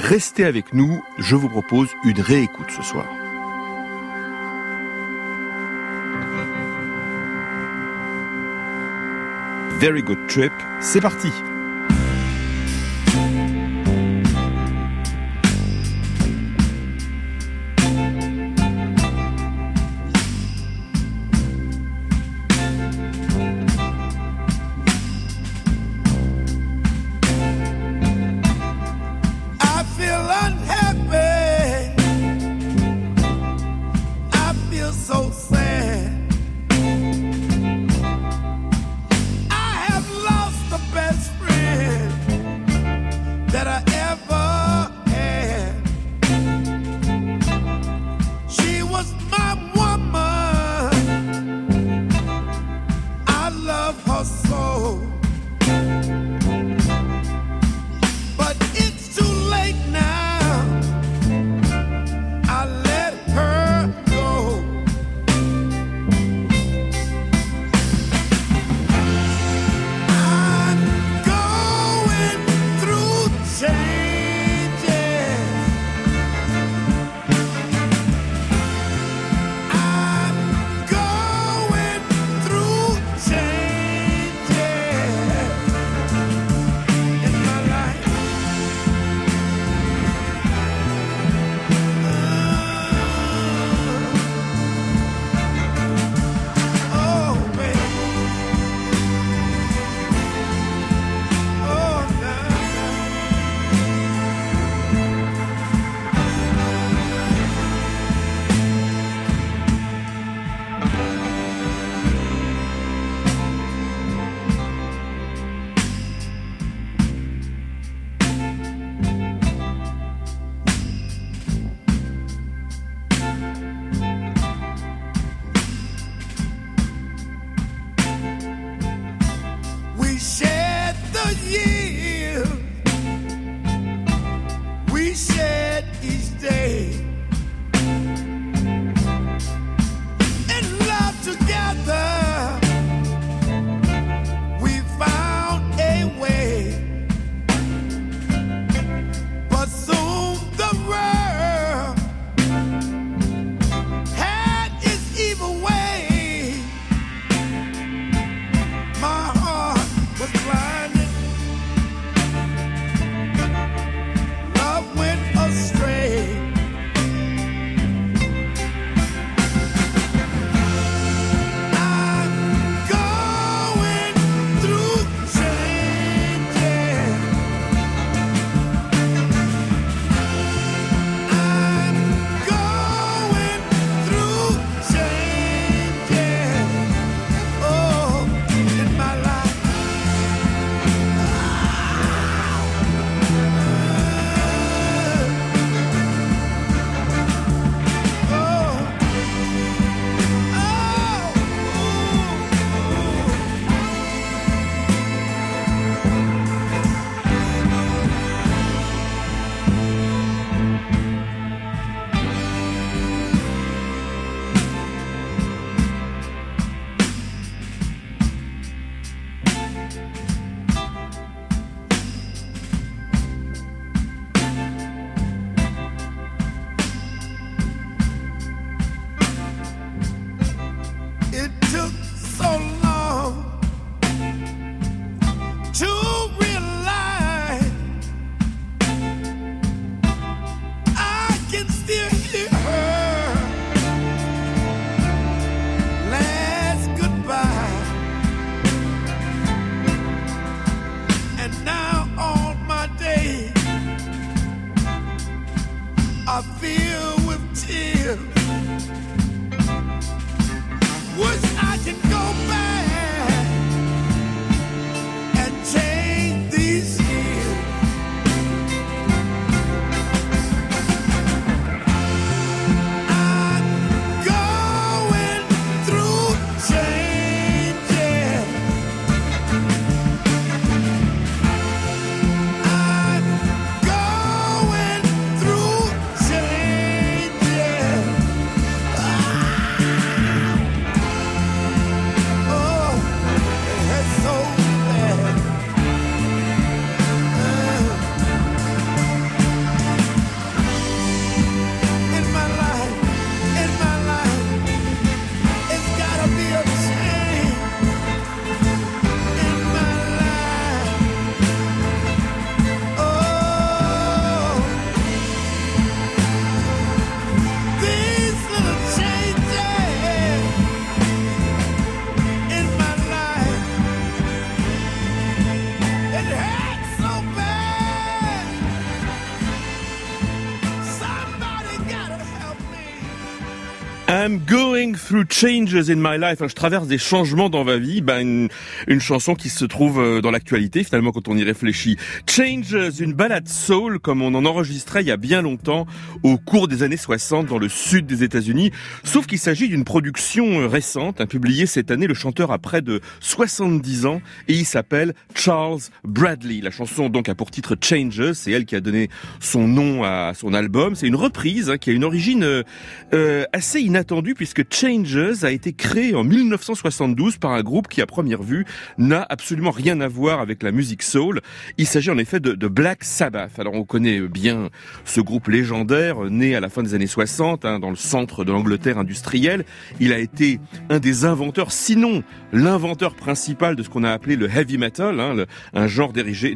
Restez avec nous, je vous propose une réécoute ce soir. Very Good Trip, c'est parti. I'm going through changes in my life. Je traverse des changements dans ma vie. Une chanson qui se trouve dans l'actualité, finalement, quand on y réfléchit. Changes, une ballade soul, comme on en enregistrait il y a bien longtemps, au cours des années 60, dans le sud des États-Unis. Sauf qu'il s'agit d'une production récente, publiée cette année. Le chanteur a près de 70 ans et il s'appelle Charles Bradley. La chanson, donc, a pour titre Changes. C'est elle qui a donné son nom à son album. C'est une reprise qui a une origine assez inattendue, puisque Changes a été créé en 1972 par un groupe qui, à première vue, n'a absolument rien à voir avec la musique soul. Il s'agit en effet de Black Sabbath. Alors on connaît bien ce groupe légendaire, né à la fin des années 60, dans le centre de l'Angleterre industrielle. Il a été un des inventeurs, sinon l'inventeur principal de ce qu'on a appelé le heavy metal, un genre dérivé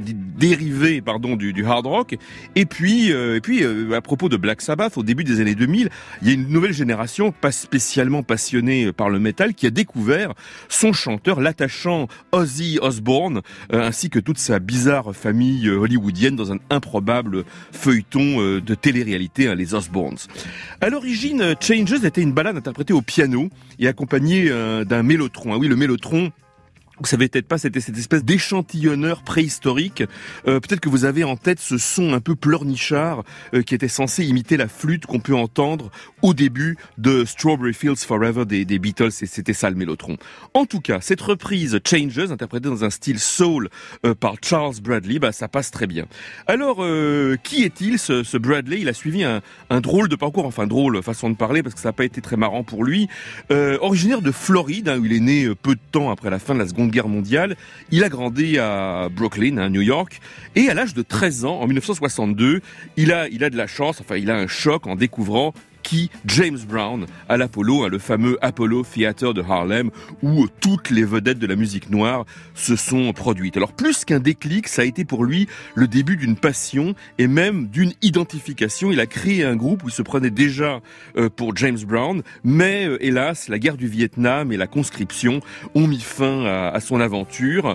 du hard rock. Et puis, à propos de Black Sabbath, au début des années 2000, il y a une nouvelle génération, pas spécialement passionnée par le métal, qui a découvert son chanteur, l'attachant Ozzy Osbourne, ainsi que toute sa bizarre famille hollywoodienne dans un improbable feuilleton de télé-réalité, les Osbournes. À l'origine, Changes était une ballade interprétée au piano et accompagnée d'un mélotron. Ah oui, le mélotron, vous savez peut-être pas, c'était cette espèce d'échantillonneur préhistorique. Peut-être que vous avez en tête ce son un peu pleurnichard qui était censé imiter la flûte qu'on peut entendre au début de Strawberry Fields Forever des Beatles, et c'était ça le mélotron. En tout cas, cette reprise Changes, interprétée dans un style soul par Charles Bradley, ça passe très bien. Alors, qui est-il ce Bradley? Il a suivi un drôle de parcours, enfin drôle façon de parler, parce que ça n'a pas été très marrant pour lui. Originaire de Floride, où il est né peu de temps après la fin de la Seconde Guerre mondiale. Il a grandi à Brooklyn, New York, et à l'âge de 13 ans, en 1962, il a de la chance, il a un choc en découvrant James Brown à l'Apollo, le fameux Apollo Theater de Harlem, où toutes les vedettes de la musique noire se sont produites. Alors plus qu'un déclic, ça a été pour lui le début d'une passion et même d'une identification. Il a créé un groupe où il se prenait déjà pour James Brown, mais hélas, la guerre du Vietnam et la conscription ont mis fin à son aventure.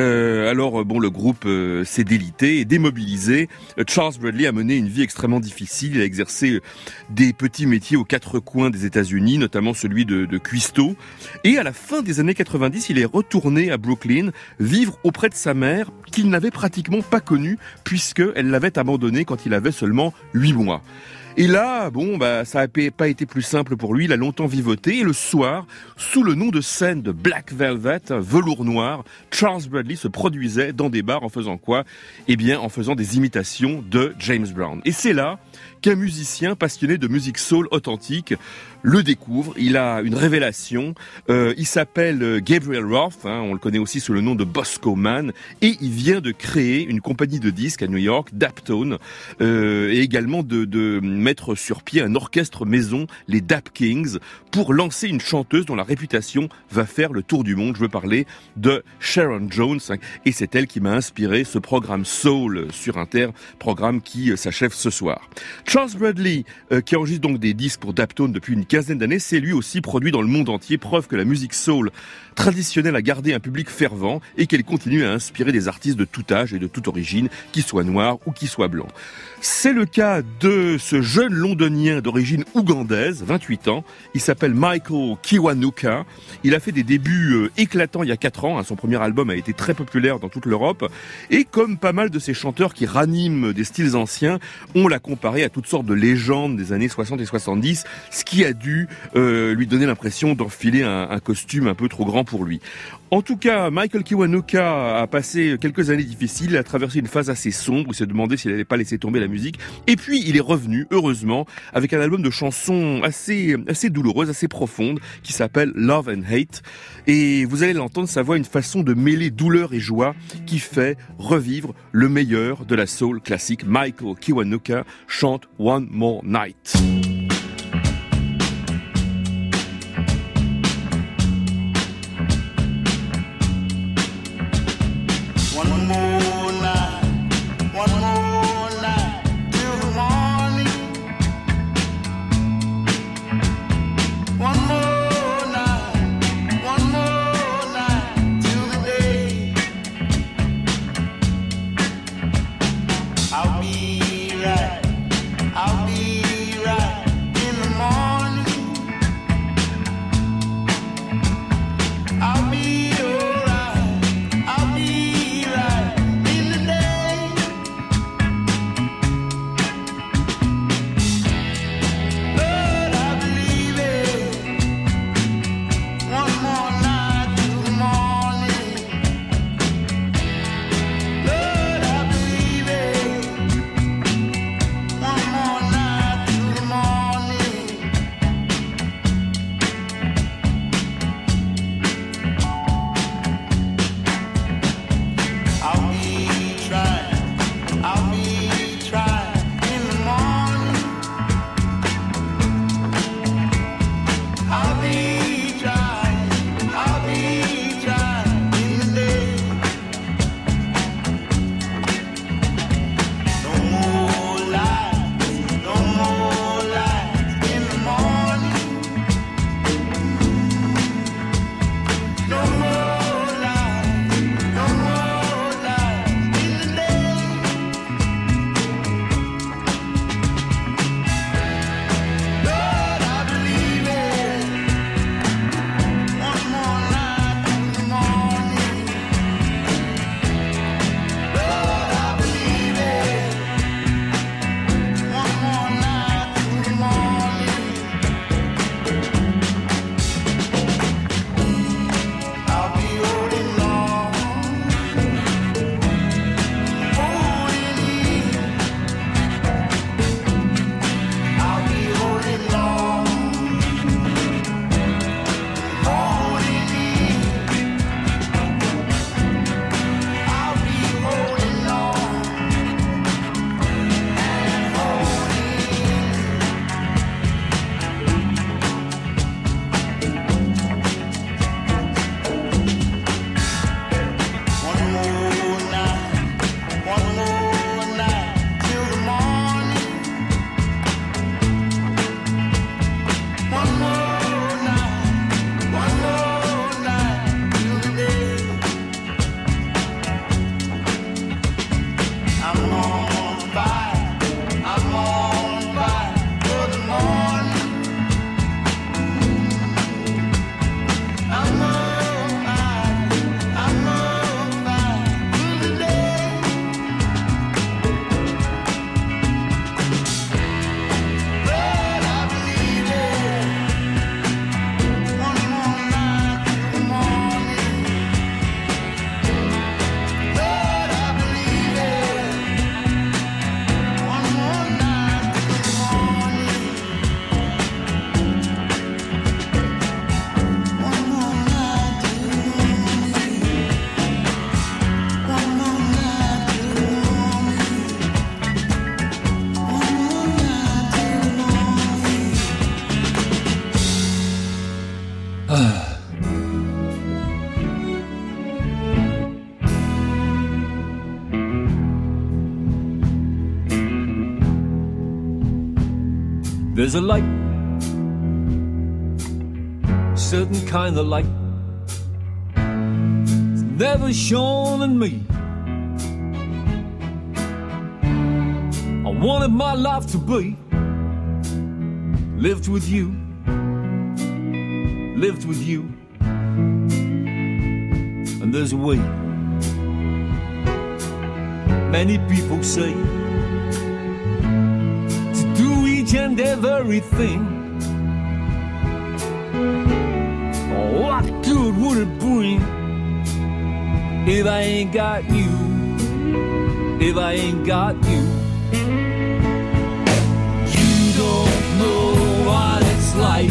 Le groupe s'est délité et démobilisé. Charles Bradley a mené une vie extrêmement difficile. Il a exercé des petits métiers aux quatre coins des États-Unis, notamment celui de cuistot. Et à la fin des années 90, il est retourné à Brooklyn vivre auprès de sa mère, qu'il n'avait pratiquement pas connue, puisqu'elle l'avait abandonné quand il avait seulement 8 mois. Et là, ça n'a pas été plus simple pour lui. Il a longtemps vivoté. Et le soir, sous le nom de scène de Black Velvet, velours noir, Charles Bradley se produisait dans des bars en faisant quoi? En faisant des imitations de James Brown. Et c'est là qu'un musicien passionné de musique soul authentique le découvre. Il a une révélation. Il s'appelle Gabriel Roth. On le connaît aussi sous le nom de Bosco Man. Et il vient de créer une compagnie de disques à New York, Daptone, et également de mettre sur pied un orchestre maison, les Dap Kings, pour lancer une chanteuse dont la réputation va faire le tour du monde. Je veux parler de Sharon Jones, et c'est elle qui m'a inspiré ce programme Soul sur Inter, programme qui s'achève ce soir. Charles Bradley, qui enregistre donc des disques pour Daptone depuis une quinzaine d'années, s'est lui aussi produit dans le monde entier, preuve que la musique soul traditionnelle a gardé un public fervent et qu'elle continue à inspirer des artistes de tout âge et de toute origine, qu'ils soient noirs ou qu'ils soient blancs. C'est le cas de ce jeune londonien d'origine ougandaise, 28 ans. Il s'appelle Michael Kiwanuka. Il a fait des débuts éclatants il y a 4 ans. Son premier album a été très populaire dans toute l'Europe. Et comme pas mal de ces chanteurs qui raniment des styles anciens, on l'a comparé à toutes sortes de légendes des années 60 et 70, ce qui a dû lui donner l'impression d'enfiler un costume un peu trop grand pour lui. En tout cas, Michael Kiwanuka a passé quelques années difficiles, il a traversé une phase assez sombre, il s'est demandé s'il n'allait pas laisser tomber la musique, et puis il est revenu, heureusement, avec un album de chansons assez douloureuses, assez profondes, qui s'appelle Love and Hate, et vous allez l'entendre, sa voix a une façon de mêler douleur et joie qui fait revivre le meilleur de la soul classique. Michael Kiwanuka chante One More Night. I'll be right in the morning. There's a light, certain kind of light, it's never shone in me. I wanted my life to be lived with you, lived with you. And there's a way. Many people say to do each and everything. Oh, what good would it bring if I ain't got you? If I ain't got you. You don't know what it's like.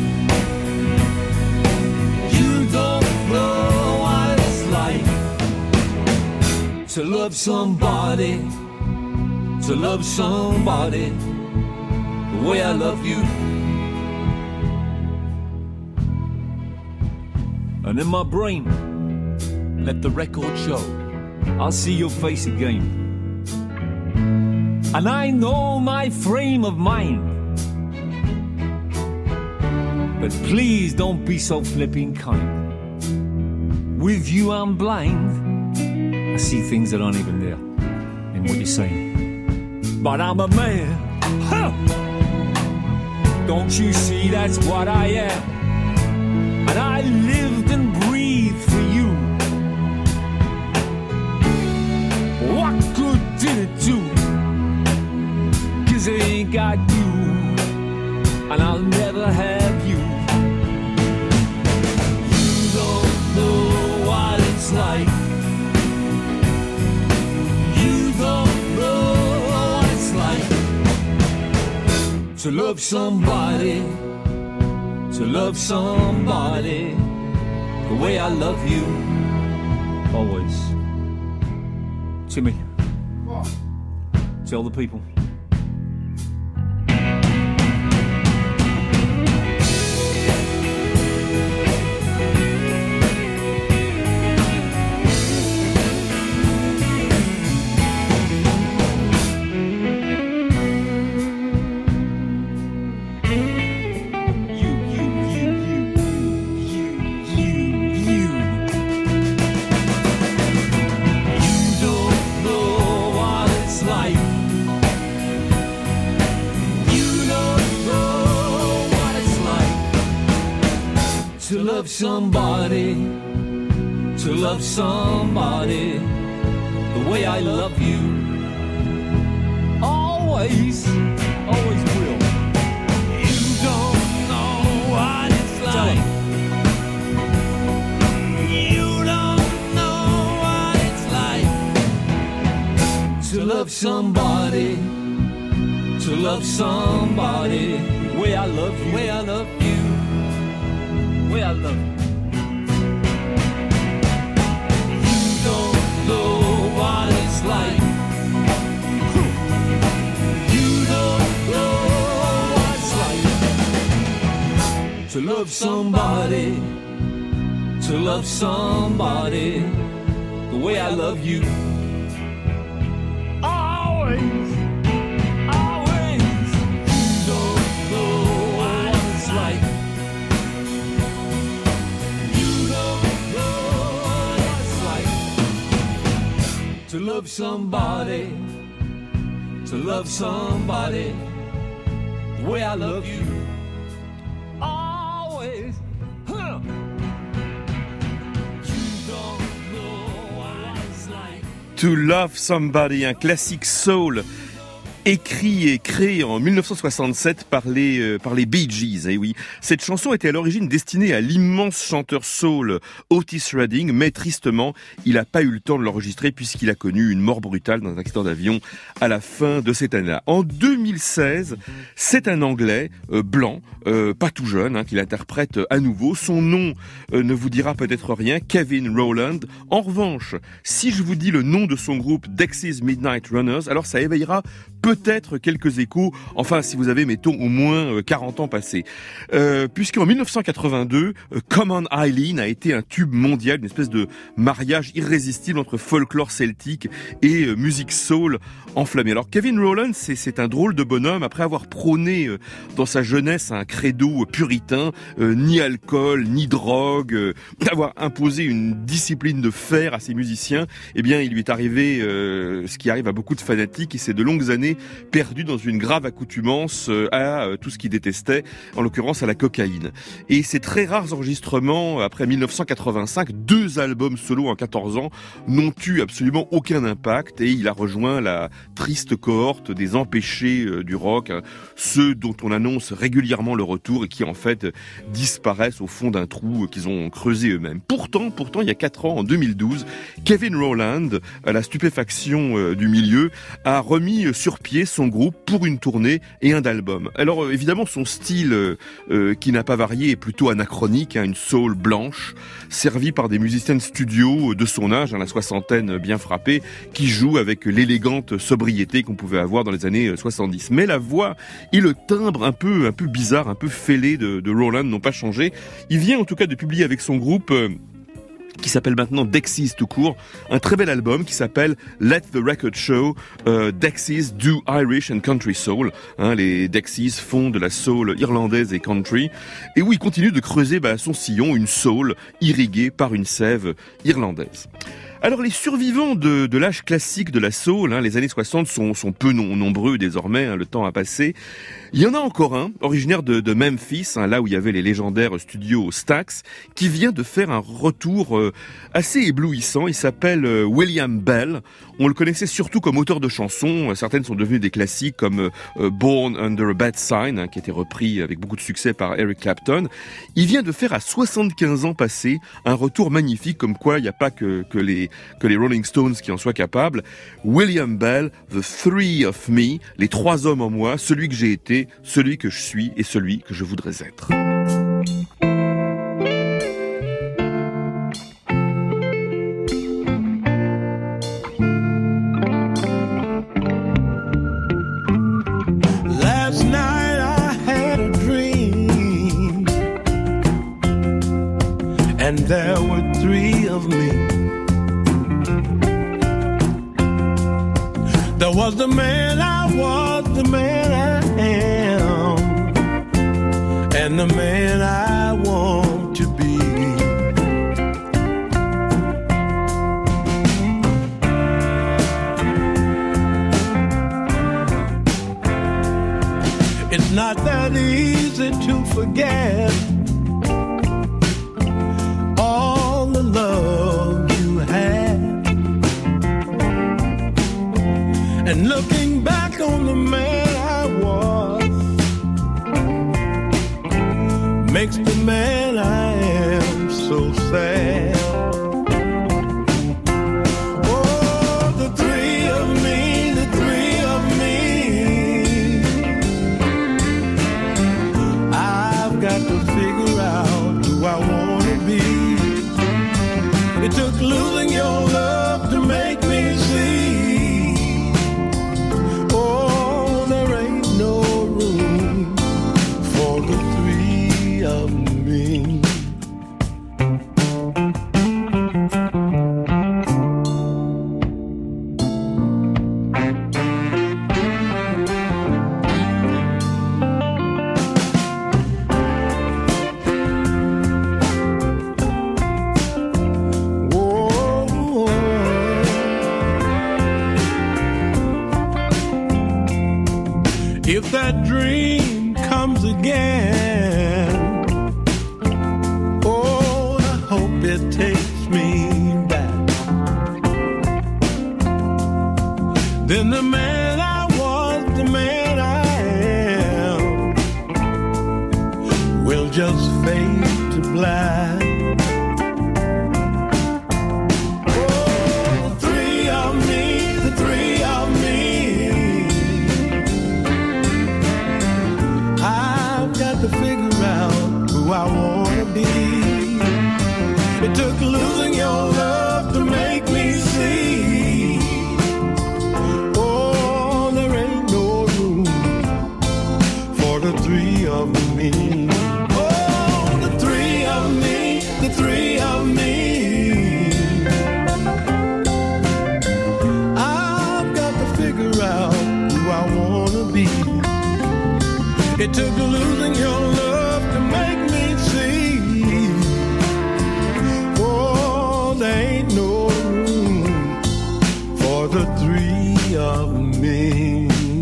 You don't know what it's like to love somebody, to love somebody the way I love you. And in my brain, let the record show, I'll see your face again. And I know my frame of mind, but please don't be so flipping kind. With you I'm blind, I see things that aren't even there in what you're saying. But I'm a man, huh? Don't you see that's what I am? And I lived and breathed for you. What good did it do? 'Cause I ain't got you, and I'll never have you. You don't know what it's like. You don't know what it's like to love somebody, to love somebody the way I love you. Always. Timmy, tell the people. To love somebody, to love somebody the way I love you. Always, always will. You don't know what it's like. You don't know what it's like to love somebody, to love somebody the way I love you, the way I love you. I love you. You don't know what it's like. You don't know what it's like to love somebody, to love somebody the way I love you. Always, always. You don't know what it's like. To love somebody, to love somebody the way I love you. Always, huh? You don't know what it's like. To Love Somebody, un classique soul écrit et créé en 1967 par les Bee Gees. Et oui, cette chanson était à l'origine destinée à l'immense chanteur soul Otis Redding, mais tristement, il n'a pas eu le temps de l'enregistrer puisqu'il a connu une mort brutale dans un accident d'avion à la fin de cette année-là. En 2016, c'est un Anglais blanc, pas tout jeune, qui l'interprète à nouveau. Son nom ne vous dira peut-être rien, Kevin Rowland. En revanche, si je vous dis le nom de son groupe Dexys Midnight Runners, alors ça éveillera peut-être peut-être quelques échos, enfin si vous avez, mettons, au moins 40 ans passés. Puisqu'en 1982, Come On Eileen a été un tube mondial, une espèce de mariage irrésistible entre folklore celtique et musique soul enflammée. Alors Kevin Rowland, c'est un drôle de bonhomme, après avoir prôné dans sa jeunesse un credo puritain, ni alcool, ni drogue, d'avoir imposé une discipline de fer à ses musiciens, eh bien il lui est arrivé ce qui arrive à beaucoup de fanatiques, et c'est de longues années perdu dans une grave accoutumance à tout ce qu'il détestait, en l'occurrence à la cocaïne. Et ces très rares enregistrements, après 1985, 2 albums solo en 14 ans, n'ont eu absolument aucun impact, et il a rejoint la triste cohorte des empêchés du rock, hein, ceux dont on annonce régulièrement le retour et qui en fait disparaissent au fond d'un trou qu'ils ont creusé eux-mêmes. Pourtant, il y a 4 ans, en 2012, Kevin Rowland, à la stupéfaction du milieu, a remis sur pied son groupe pour une tournée et un album. Alors évidemment, son style qui n'a pas varié est plutôt anachronique, hein, une soul blanche, servie par des musiciens de studio de son âge, hein, la soixantaine bien frappée, qui jouent avec l'élégante sobriété qu'on pouvait avoir dans les années 70. Mais la voix et le timbre un peu bizarre, un peu fêlé de Rowland n'ont pas changé. Il vient en tout cas de publier avec son groupe qui s'appelle maintenant Dexys tout court, un très bel album qui s'appelle Let the Record Show, Dexys do Irish and Country Soul. Hein, les Dexys font de la soul irlandaise et country, et où il continue de creuser son sillon, une soul irriguée par une sève irlandaise. Alors les survivants de l'âge classique de la soul, hein, les années 60 sont peu nombreux désormais, hein, le temps a passé. Il y en a encore un, originaire de Memphis, hein, là où il y avait les légendaires studios Stax, qui vient de faire un retour assez éblouissant. Il s'appelle William Bell. On le connaissait surtout comme auteur de chansons. Certaines sont devenues des classiques comme Born Under a Bad Sign, hein, qui a été repris avec beaucoup de succès par Eric Clapton. Il vient de faire à 75 ans passés un retour magnifique, comme quoi il n'y a pas que les Rolling Stones qui en soient capables. William Bell, The Three of Me, les 3 hommes en moi, celui que j'ai été, celui que je suis et celui que je voudrais être. Last night I had a dream, and there were 3 of me. There was the man I was, the man I am, and the man I want to be. It's not that easy to forget all the love you had. And looking back on the man I was makes the man I am so sad. Oh, the 3 of me, the 3 of me. I've got to figure out who I want to be. It took losing your love to make me see. If that dream comes again, oh, I hope it takes me back. Then the man I was, the man I am, will just fade to black. Oh, the 3 of me, the 3 of me. To figure out who I wanna be. It took losing your love to make me see. Oh, there ain't no three of me. Oh, the three of me, the three of me. I've got to figure out who I wanna be. It took losing your love to make me see. Oh, there ain't no room for the three of me.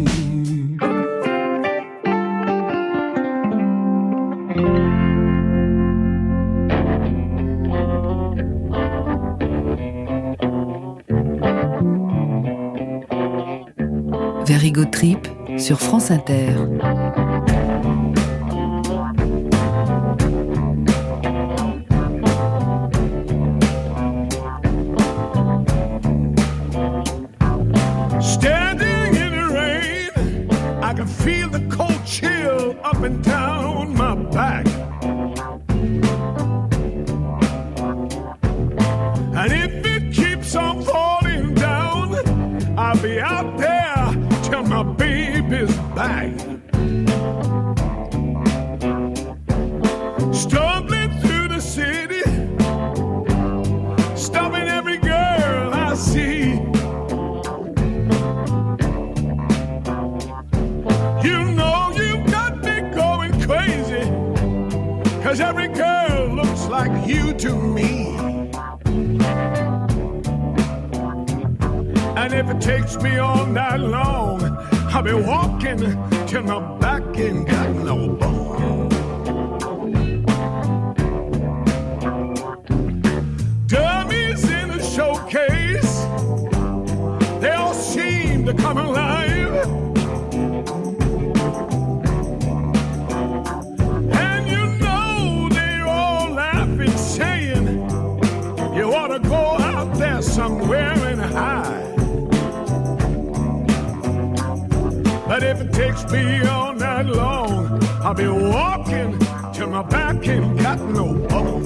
Very Good Trip sur France Inter. Standing in the rain, I can feel the cold chill up and down my back. And if it keeps on falling down, I'll be out there till my baby's back. Stumbling through the city, stopping every girl I see. You know you've got me going crazy, 'cause every girl looks like you to me. And if it takes me all night long, I'll be walking till my back ain't got no bone. Dummies in a showcase, they all seem to come alive. And you know they're all laughing, saying, you ought to go out there somewhere and hide. But if it takes me all night long, I'll be walking till my back ain't got no bone.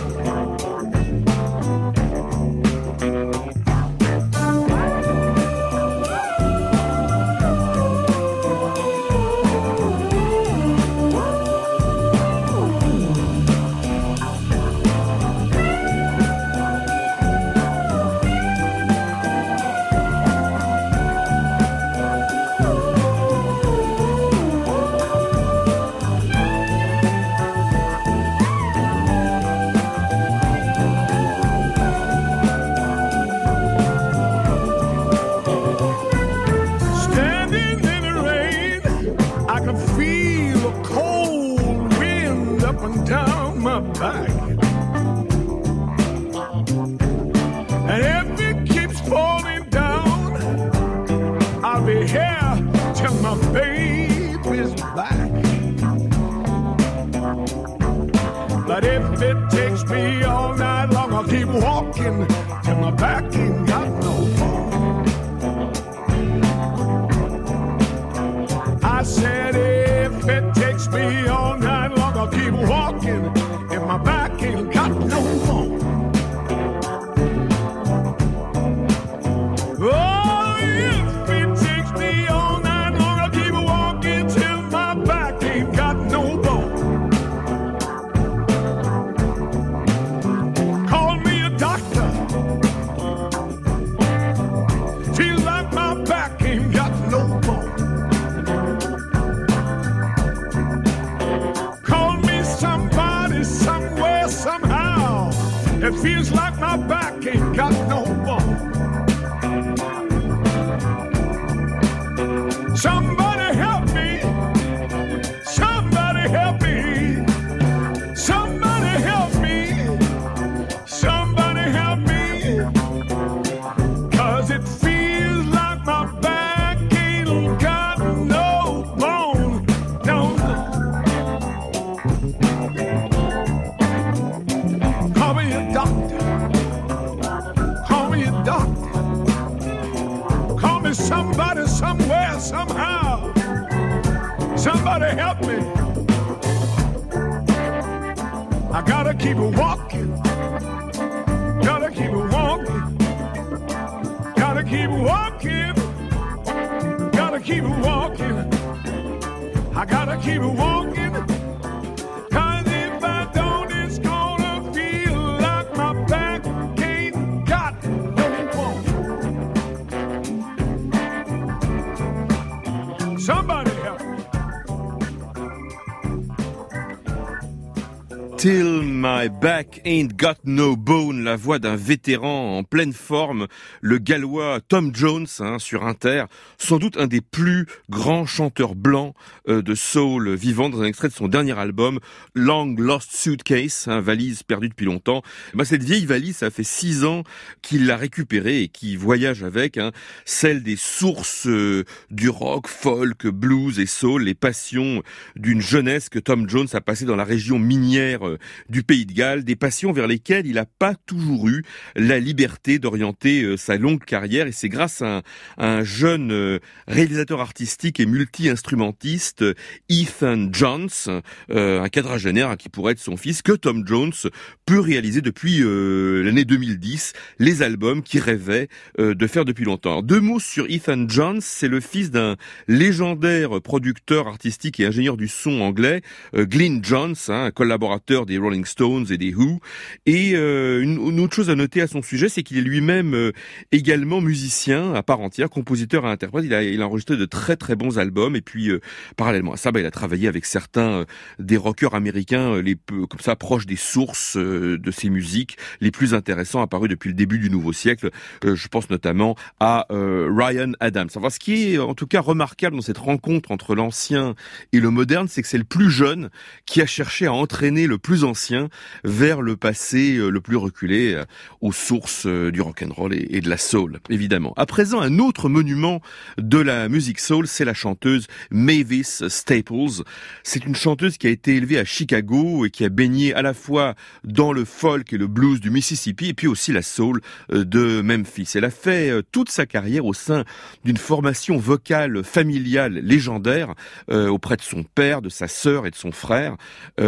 Back. And if it keeps falling down, I'll be here till my baby's back. But if it takes me all night long, I'll keep walking till my back ain't got no bone. I said if it takes me all night long, I'll keep walking. My back ain't got no bone. Oh, if it takes me all night long, I'll keep walking till my back ain't got no bone. Call me a doctor. Feel like my back ain't got no bone. Call me somebody, somewhere, somehow. It feels like my back ain't got no bone. Somebody help me. Somebody help me. Somebody help me. Somebody help me. 'Cause it feels like my back ain't got no bone. No. Call me a doctor. Call me a doctor. Call me somebody, somewhere, somehow. Somebody help me. I gotta keep walking. Gotta keep walking. Gotta keep walking. Gotta keep walking. I gotta keep walking, 'cause if I don't, it's gonna feel like my back ain't got no bone. Somebody help me. Till my back ain't got no bone, la voix d'un vétéran en pleine forme, le gallois Tom Jones, sur Inter, sans doute un des plus grands chanteurs blancs de soul vivant, dans un extrait de son dernier album, Long Lost Suitcase, valise perdue depuis longtemps. Cette vieille valise, ça fait 6 ans qu'il l'a récupérée et qu'il voyage avec, celle des sources du rock, folk, blues et soul, les passions d'une jeunesse que Tom Jones a passée dans la région minière du Pays de Galles, des passions vers lesquelles il n'a pas toujours eu la liberté d'orienter sa longue carrière, et c'est grâce à un jeune réalisateur artistique et multi-instrumentiste, Ethan Johns, un quadragénaire qui pourrait être son fils, que Tom Jones peut réaliser depuis l'année 2010 les albums qu'il rêvait de faire depuis longtemps. Alors, 2 mots sur Ethan Johns, c'est le fils d'un légendaire producteur artistique et ingénieur du son anglais, Glyn Johns, un collaborateur des Rolling Stones et des Who. Et une autre chose à noter à son sujet, c'est qu'il est lui-même également musicien à part entière, compositeur et interprète. Il a enregistré de très très bons albums, et puis parallèlement à ça, il a travaillé avec certains des rockers américains comme ça proches des sources de ses musiques les plus intéressants apparus depuis le début du nouveau siècle. Je pense notamment à Ryan Adams. Enfin, ce qui est en tout cas remarquable dans cette rencontre entre l'ancien et le moderne, c'est que c'est le plus jeune qui a cherché à entraîner le plus ancien vers le passé le plus reculé, aux sources du rock'n'roll et de la soul, évidemment. À présent, un autre monument de la musique soul, c'est la chanteuse Mavis Staples. C'est une chanteuse qui a été élevée à Chicago et qui a baigné à la fois dans le folk et le blues du Mississippi, et puis aussi la soul de Memphis. Elle a fait toute sa carrière au sein d'une formation vocale familiale légendaire auprès de son père, de sa sœur et de son frère.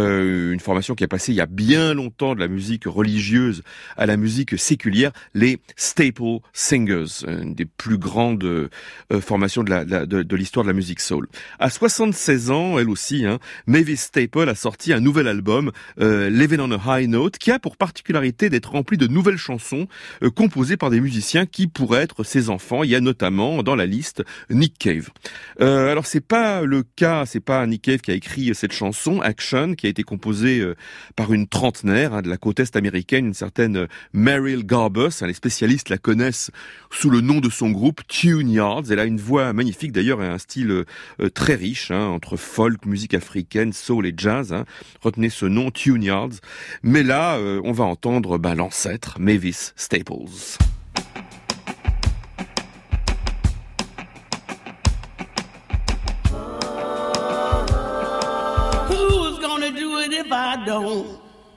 Une formation qui a passé il y a bien longtemps de la musique religieuse à la musique séculière, les Staple Singers, une des plus grandes formations de l'histoire de la musique soul. À 76 ans, elle aussi, Mavis Staple a sorti un nouvel album, Living on a High Note, qui a pour particularité d'être rempli de nouvelles chansons composées par des musiciens qui pourraient être ses enfants. Il y a notamment dans la liste Nick Cave. Alors c'est pas le cas, c'est pas Nick Cave qui a écrit cette chanson, Action, qui a été composée par une trentenaire de la côte est américaine, une certaine Meryl Garbus. Les spécialistes la connaissent sous le nom de son groupe Tune Yards. Elle a une voix magnifique d'ailleurs et un style très riche, entre folk, musique africaine, soul et jazz. Retenez ce nom, Tune Yards. Mais là, on va entendre l'ancêtre, Mavis Staples. Who's gonna do it if I don't?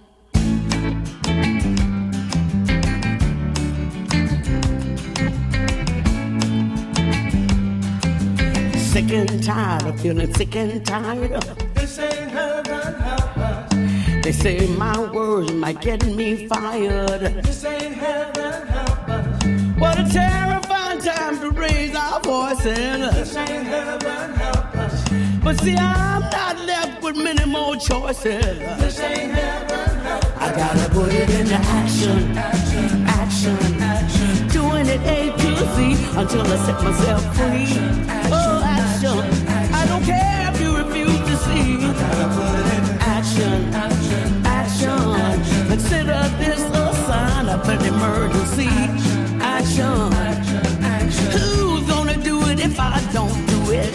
Sick and tired of feeling sick and tired of this ain't heaven, help us. They say my words might get me fired. This ain't heaven, help us. What a terrifying time to raise our voices. This ain't heaven, help us. But see, I'm not left with many more choices. This ain't heaven, help us. I gotta put it into action, action, action, action. Doing it A to Z until I set myself free. Oh, action, I don't care if you refuse to see. I gotta put it into action, action, action. Consider this a sign of an emergency. Action, action, action. Who's gonna do it if I don't do it?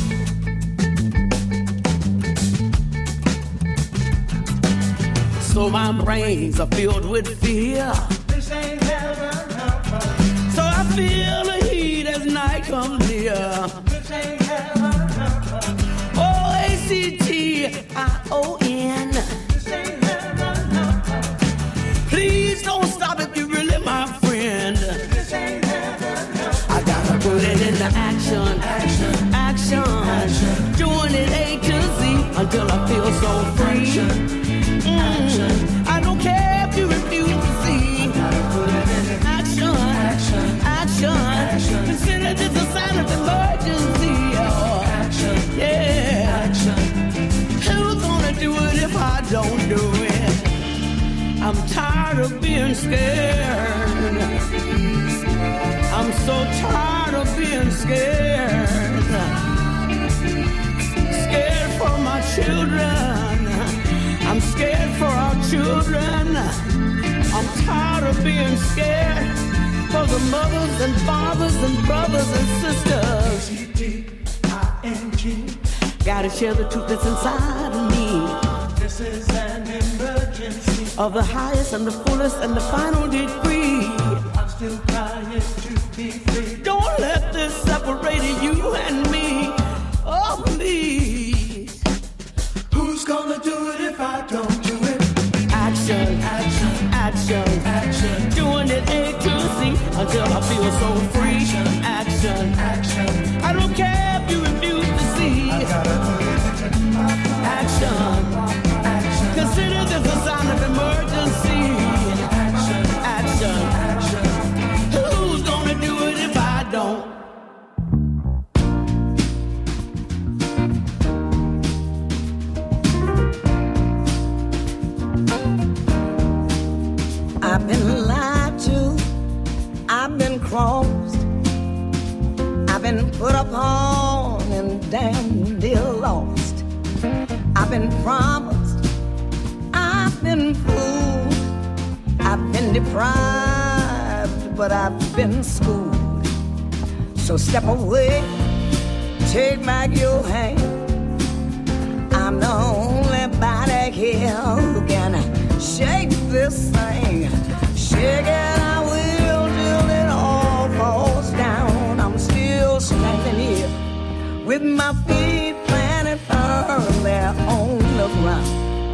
So my brains are filled with fear. This ain't heaven, help us. So I feel the heat as night comes near. This ain't heaven, help us. O-A-C-T-I-O-N. This ain't heaven, help us. Please don't stop if you're really my friend. This ain't heaven, help us. I gotta put it into action, action, action, action. Doing it A to Z until I feel so free. I don't care if you refuse to see. Action, action, action. Consider this a sign of emergency. Oh, action, yeah. Action. of being scared. I'm so tired of being scared. Scared for my children. I'm scared for our children. I'm tired of being scared for the mothers and fathers and brothers and sisters. C-T-I-N-G. Gotta share the truth that's inside of me. This is an emergency of the highest and the fullest and the final degree. I'm still trying to be free. Don't let this separate you and me. Oh, please. Who's gonna do it if I don't do it? Action, action, action, action. Doing it A to Z until I feel so free. Action, action. I don't care if you refuse to see. I gotta do it. Action, action. Consider this a sign of emergency. Action, action, action. Who's gonna do it if I don't? I've been lied to, I've been crossed, I've been put upon and damn near lost. I've been promised, I've been fooled, I've been deprived, but I've been schooled. So step away, take back your hand. I'm the only body here who can shake this thing. Shake it, I will, till it all falls down. I'm still standing here with my feet planted firmly on the ground.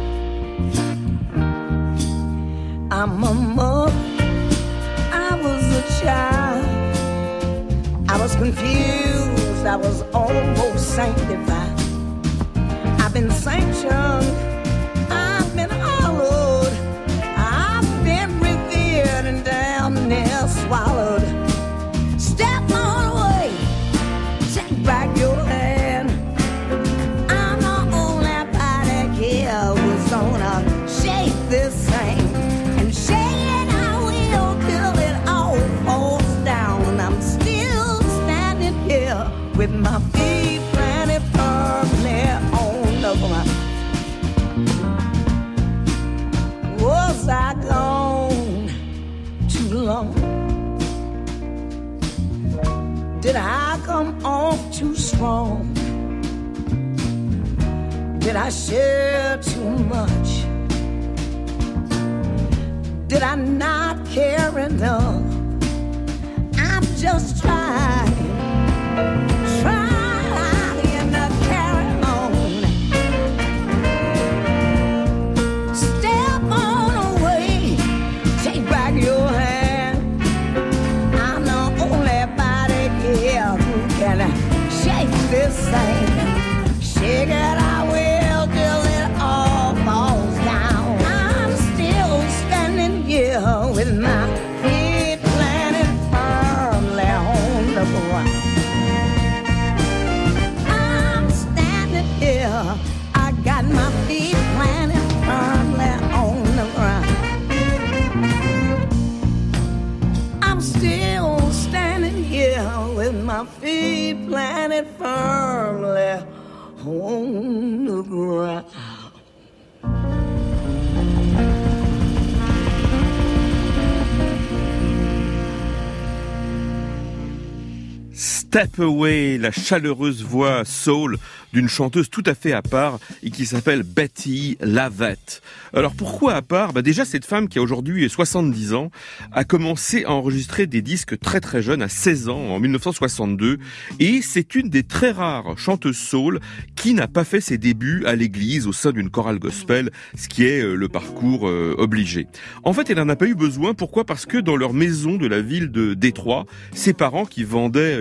I'm a mother, I was a child. I was confused, I was almost sanctified. I've been sanctioned, I've been hollowed, I've been revered and damn near swallowed. Step on away, take back your hand. I'm the only body here who's gonna shake this thing. And shake it I will till it all falls down. I'm still standing here with my feet planted firmly on the ground. Was I gone too long? Did I come off too strong? Did I share too much? Did I not care enough? I'm just trying to carry on. Step on away, take back your hand. I'm the only body here who can shake this thing. Shake it, I will, till it all falls down. I'm still standing here with my feet planted firmly on the ground. I'm standing here, I got my feet planted firmly on the ground. I'm still standing here with my feet planted firmly on the ground. Step Away, la chaleureuse voix soul d'une chanteuse tout à fait à part et qui s'appelle Betty Lavette. Alors pourquoi à part ? Déjà cette femme qui a aujourd'hui 70 ans a commencé à enregistrer des disques très très jeunes, à 16 ans, en 1962, et c'est une des très rares chanteuses soul qui n'a pas fait ses débuts à l'église au sein d'une chorale gospel, ce qui est le parcours obligé. En fait, elle n'en a pas eu besoin. Pourquoi ? Parce que dans leur maison de la ville de Détroit, ses parents qui vendaient de la liqueur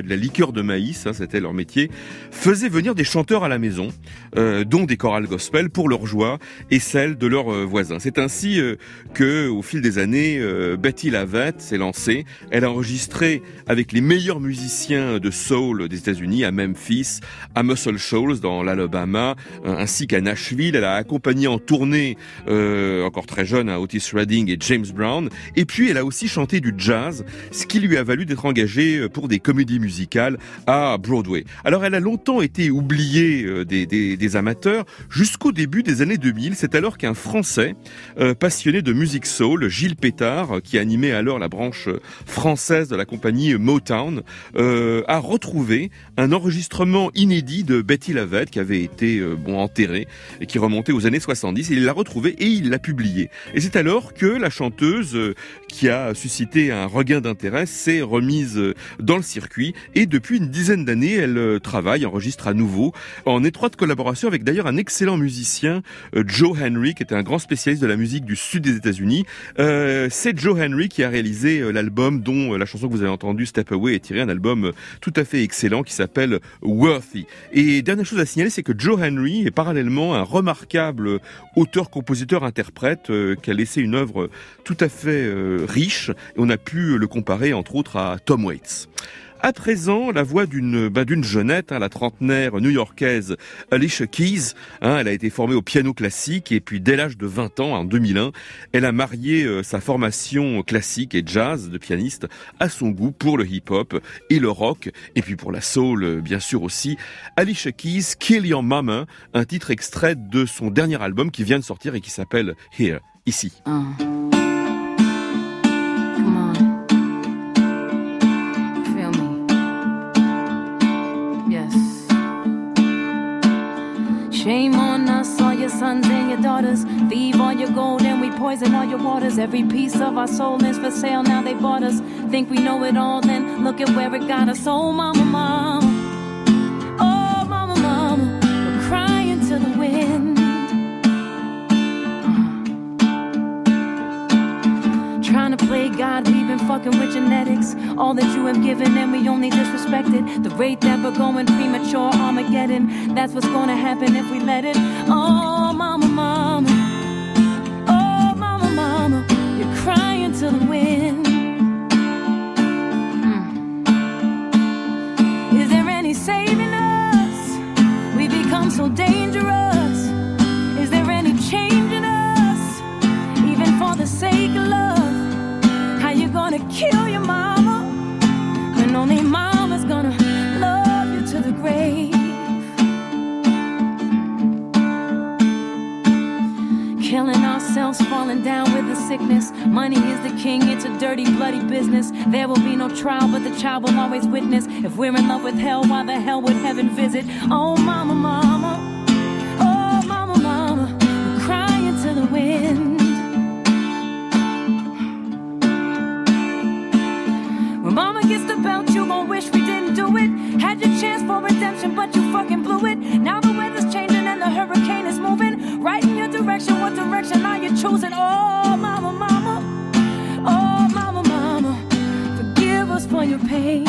piqueurs de maïs, c'était leur métier, faisaient venir des chanteurs à la maison, dont des chorales gospel, pour leur joie et celle de leurs voisins. C'est ainsi que, au fil des années, Betty Lavette s'est lancée. Elle a enregistré avec les meilleurs musiciens de soul des États-Unis, à Memphis, à Muscle Shoals dans l'Alabama, ainsi qu'à Nashville. Elle a accompagné en tournée, encore très jeune, Otis Redding et James Brown. Et puis, elle a aussi chanté du jazz, ce qui lui a valu d'être engagée pour des comédies musicales à Broadway. Alors, elle a longtemps été oubliée des amateurs jusqu'au début des années 2000. C'est alors qu'un Français passionné de musique soul, Gilles Pétard, qui animait alors la branche française de la compagnie Motown, a retrouvé un enregistrement inédit de Betty Lavette qui avait été enterré et qui remontait aux années 70. Et il l'a retrouvé et il l'a publié. Et c'est alors que la chanteuse, qui a suscité un regain d'intérêt, s'est remise dans le circuit. Et depuis une dizaine d'années, elle travaille, enregistre à nouveau, en étroite collaboration avec d'ailleurs un excellent musicien, Joe Henry, qui était un grand spécialiste de la musique du sud des États-Unis. C'est Joe Henry qui a réalisé l'album dont la chanson que vous avez entendue, Step Away, est tirée, un album tout à fait excellent qui s'appelle Worthy. Et dernière chose à signaler, c'est que Joe Henry est parallèlement un remarquable auteur-compositeur-interprète qui a laissé une œuvre tout à fait riche. Et on a pu le comparer entre autres à Tom Waits. À présent, la voix d'une jeunette, la trentenaire new-yorkaise Alicia Keys. Elle a été formée au piano classique et puis dès l'âge de 20 ans, en 2001, elle a marié sa formation classique et jazz de pianiste à son goût pour le hip-hop et le rock, et puis pour la soul bien sûr aussi. Alicia Keys, Kill Your Mama, un titre extrait de son dernier album qui vient de sortir et qui s'appelle Here, ici. Shame on us, all your sons and your daughters. Thieve all your gold and we poison all your waters. Every piece of our soul is for sale, now they bought us. Think we know it all, then look at where it got us. Oh, mama, mama. Oh, mama, mama. We're crying to the wind. Trying to play God, we've been fucking with genetics. All that you have given and we only disrespected. The rate that we're going premature Armageddon. That's what's gonna happen if we let it. Oh, mama, mama. Oh, mama, mama. You're crying to the wind. Is there any saving us? We become so dangerous. Is there any changing us? Even for the sake of love. You're gonna kill your mama when only mama's gonna love you to the grave. Killing ourselves, falling down with the sickness. Money is the king, it's a dirty, bloody business. There will be no trial, but the child will always witness. If we're in love with hell, why the hell would heaven visit? Oh, mama, mama. Oh, mama, mama. We're crying to the wind. Mama gets the belt, you gon' wish we didn't do it. Had your chance for redemption, but you fucking blew it. Now the weather's changing and the hurricane is moving right in your direction. What direction are you choosing? Oh, mama, mama. Oh, mama, mama. Forgive us for your pain.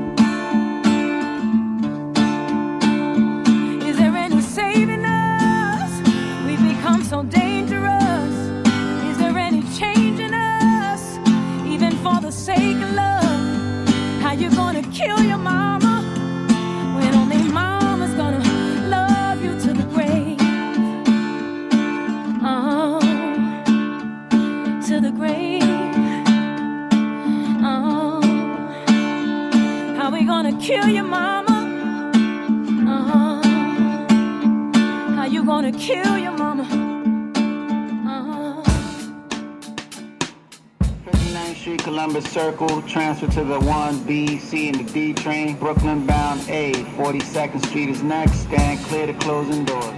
Is there any saving us? We've become so dangerous. Is there any changing us? Even for the sake of love. How you gonna kill your mama when only mama's gonna love you to the grave? Oh, to the grave. Oh, how we gonna kill your mama? Oh, how you gonna kill your mama? 59th Street, Columbus Circle, transfer to the 1B, C, and the D train. Brooklyn bound A, 42nd Street is next. Stand clear to closing doors.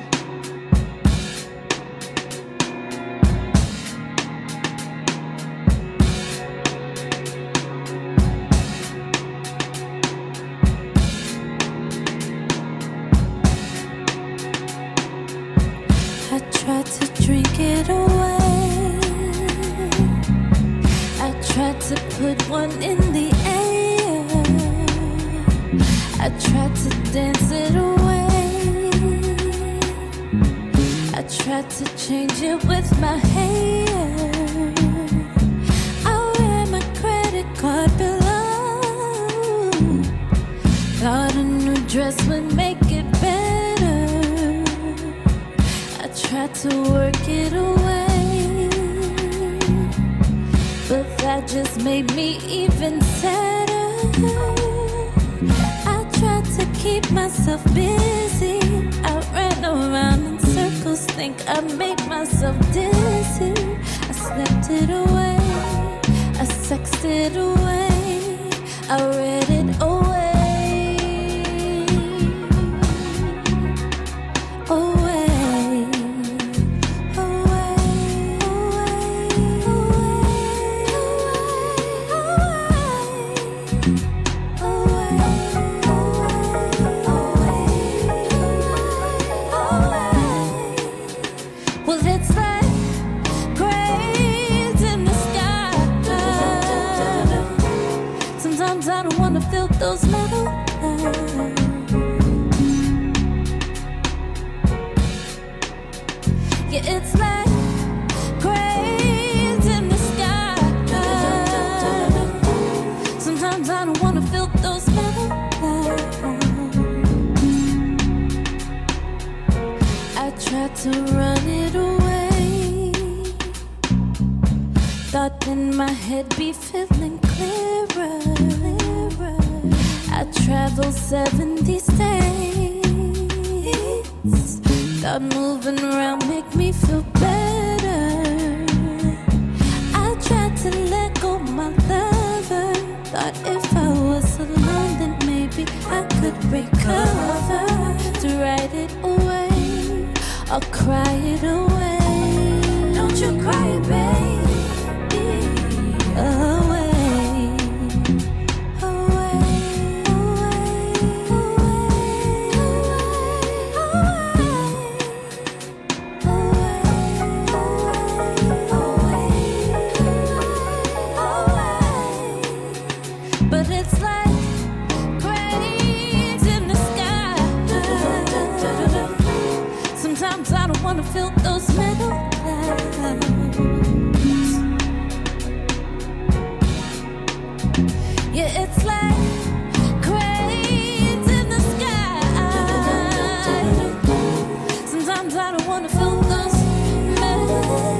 I tried to drink it away. Tried to put one in the air. I tried to dance it away. I tried to change it with my hair. I wear my credit card below. Thought a new dress would make it better. I tried to work it away, but that just made me even sadder. I tried to keep myself busy. I ran around in circles, think I made myself dizzy. I slept it away, I sexed it away, I read it away. Those metal eyes. Yeah, it's like cranes in the sky. Sometimes I don't wanna feel those metal eyes. I tried to run it away. Thought in my head be feeling clearer. I travel 70 states. Thought moving around make me feel better. I tried to let go my lover. Thought if I was alone then maybe I could recover. To write it away or cry it away. Don't you cry, baby, away. Feel those metal clouds. Yeah, it's like cranes in the sky. Sometimes I don't wanna feel those metal.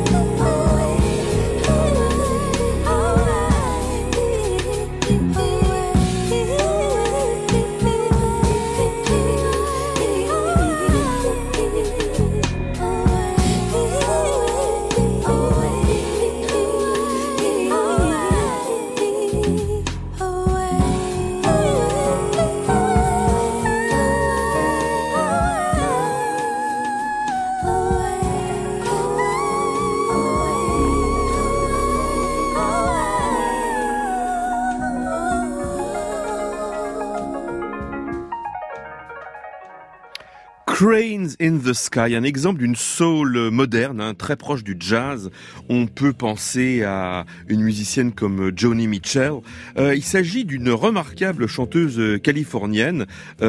Cranes in the Sky, un exemple d'une soul moderne, très proche du jazz. On peut penser à une musicienne comme Joni Mitchell. Il s'agit d'une remarquable chanteuse californienne,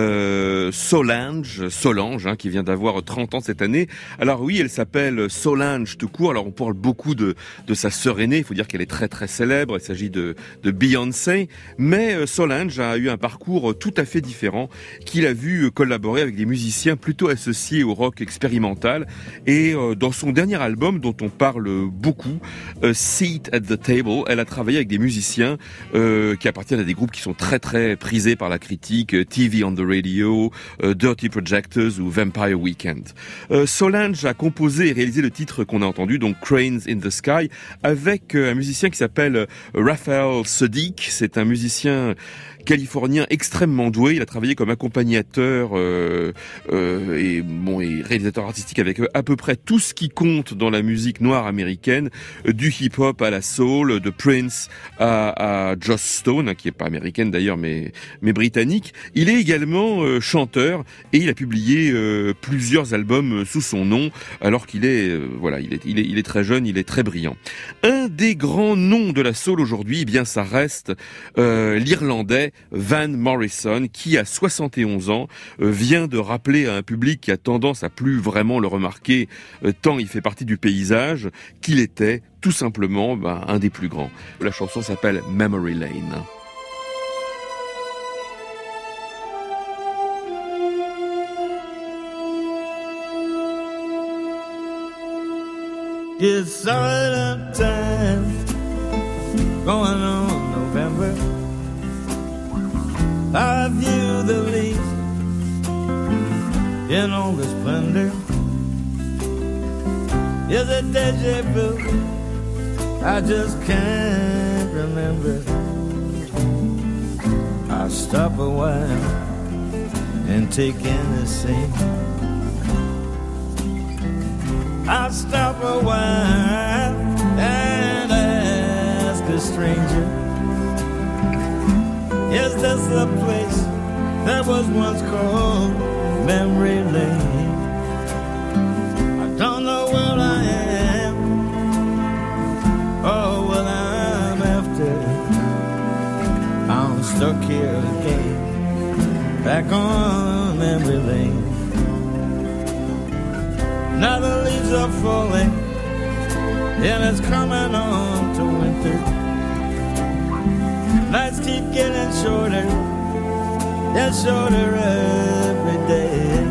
Solange, qui vient d'avoir 30 ans cette année. Alors oui, elle s'appelle Solange tout court. Alors on parle beaucoup de sa sœur aînée. Il faut dire qu'elle est très très célèbre. Il s'agit de Beyoncé. Mais Solange a eu un parcours tout à fait différent, qu'il a vu collaborer avec des musiciens plutôt associé au rock expérimental, et dans son dernier album dont on parle beaucoup, Seat at the Table, elle a travaillé avec des musiciens qui appartiennent à des groupes qui sont très très prisés par la critique, TV on the Radio, Dirty Projectors ou Vampire Weekend. Solange a composé et réalisé le titre qu'on a entendu, donc Cranes in the Sky, avec un musicien qui s'appelle Raphael Sadiq. C'est un musicien californien extrêmement doué. Il a travaillé comme accompagnateur et réalisateur artistique avec à peu près tout ce qui compte dans la musique noire américaine, du hip-hop à la soul, de Prince à Joss Stone, qui est pas américaine d'ailleurs mais britannique. Il est également chanteur et il a publié plusieurs albums sous son nom, alors qu'il est il est très jeune, il est très brillant. Un des grands noms de la soul aujourd'hui, eh bien ça reste l'Irlandais C'était Van Morrison qui, à 71 ans, vient de rappeler à un public qui a tendance à plus vraiment le remarquer tant il fait partie du paysage, qu'il était tout simplement un des plus grands. La chanson s'appelle Memory Lane. It's silent time going on November. I view the leaves in all the splendor. Is it deja vu? I just can't remember. I stop a while and take in the scene. I stop a while and ask a stranger, is this the place that was once called Memory Lane? I don't know what I am or what I'm after. I'm stuck here again, back on Memory Lane. Now the leaves are falling, and it's coming on to winter. Nights keep getting shorter, and shorter every day.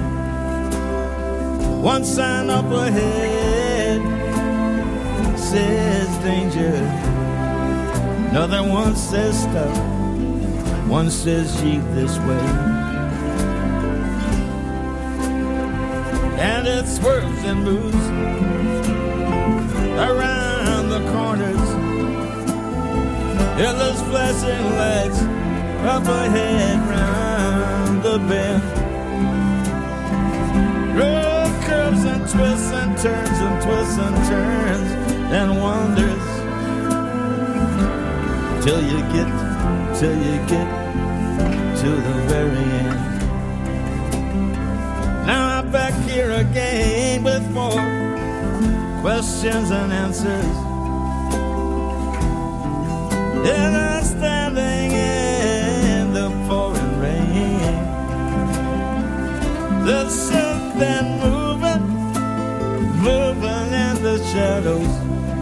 One sign up ahead says danger, another one says stop, one says jeep this way. And it swerves and moves around the corners. And those flashing lights up ahead round the bend. Road curves and twists and turns and twists and turns and wanders till you get to the very end. Now I'm back here again with more questions and answers. And I'm standing in the pouring rain. The sun been moving in the shadows.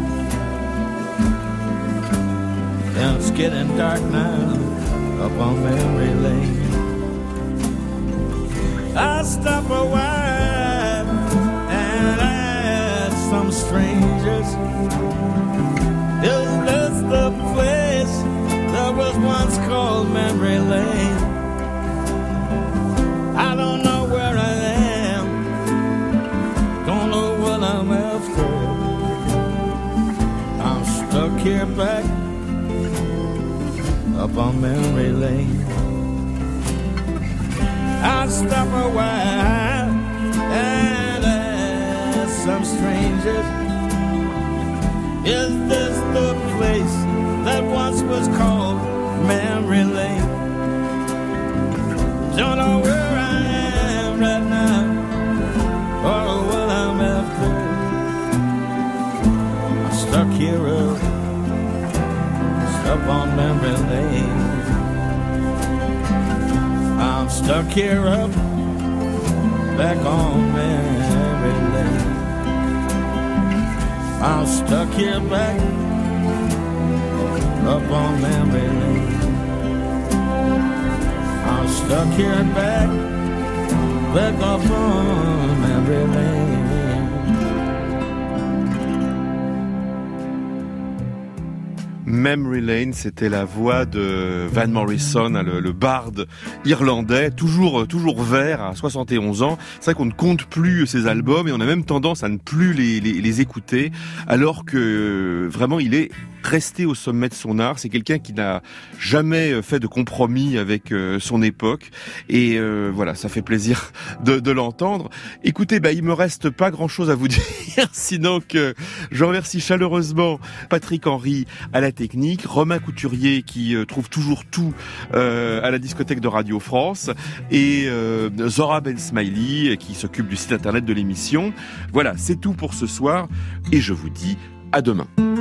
And it's getting dark now up on Memory Lane. I stop a while and ask some strangers, is this the place that was once called Memory Lane? I don't know where I am, don't know what I'm after. I'm stuck here back up on Memory Lane. I stop a while and ask some strangers, is this the place that once was called Memory Lane? Don't know where I am right now or what I'm after. I'm stuck here up on Memory Lane. I'm stuck here up, back on Memory Lane. I'm stuck here back, up on Memory Lane. I'm stuck here back up on Memory Lane. Memory Lane, c'était la voix de Van Morrison, le barde irlandais, toujours vert à 71 ans. C'est vrai qu'on ne compte plus ses albums et on a même tendance à ne plus les écouter, alors que vraiment il est resté au sommet de son art. C'est quelqu'un qui n'a jamais fait de compromis avec son époque et voilà, ça fait plaisir de l'entendre. Écoutez, il me reste pas grand chose à vous dire, sinon que je remercie chaleureusement Patrick Henry à la technique, Romain Couturier qui trouve toujours tout à la discothèque de Radio France et Zora Ben Smiley qui s'occupe du site internet de l'émission. Voilà, c'est tout pour ce soir et je vous dis à demain.